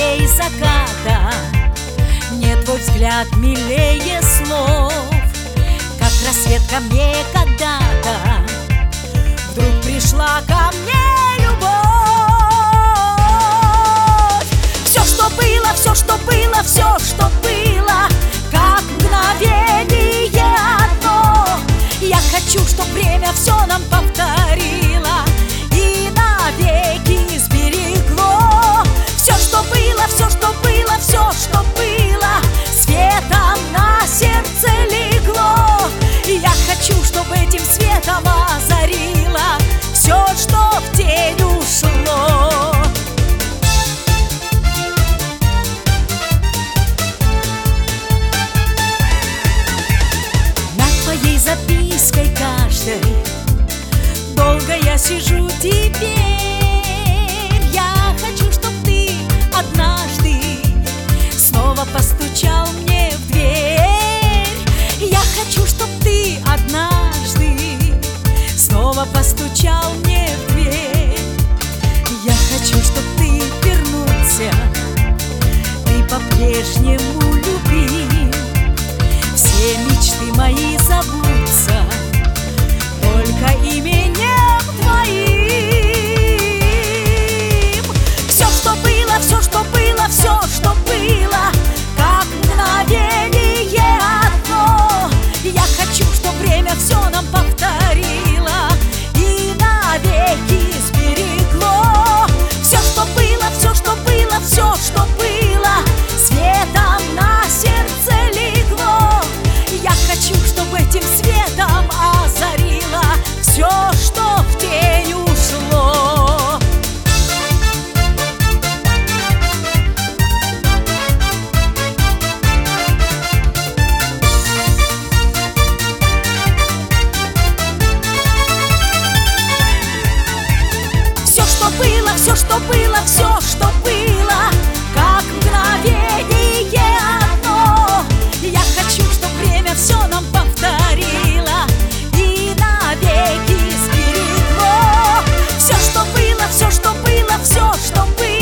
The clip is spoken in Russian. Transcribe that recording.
лучей заката. Мне твой взгляд милее слов, как рассвет ко мне когда-то. Вдруг пришла ко мне любовь. Все, что было, все, что было, все, что было, как мгновение одно. Я хочу, чтоб время все нам повторило и навеки сберегло. Все, что было, все, что было, все, что было, светом на сердце легло. И я хочу, чтоб этим светом озарило все, что в тень ушло. Над твоей запиской каждой долго я сижу теперь. Я хочу, чтоб ты однажды снова постучал мне в дверь. Я хочу, чтоб ты однажды снова постучал мне в дверь. Я хочу, чтоб ты вернулся, ты по-прежнему любим. Все мечты мои забудутся только именем твоим. Все, что было, все, что было, все, что было, как мгновение одно. Я хочу, чтоб время все нам повторило и навеки сберегло. Все, что было, все, что было, все, что было, светом на сердце легло. Я хочу, чтоб этим светом озарило все, что в тень ушло. Все, что было, все, что было, все, что было, как мгновение одно. Я хочу, чтоб время все нам повторило и навеки сберегло. Все, что было, все, что было, все, что было,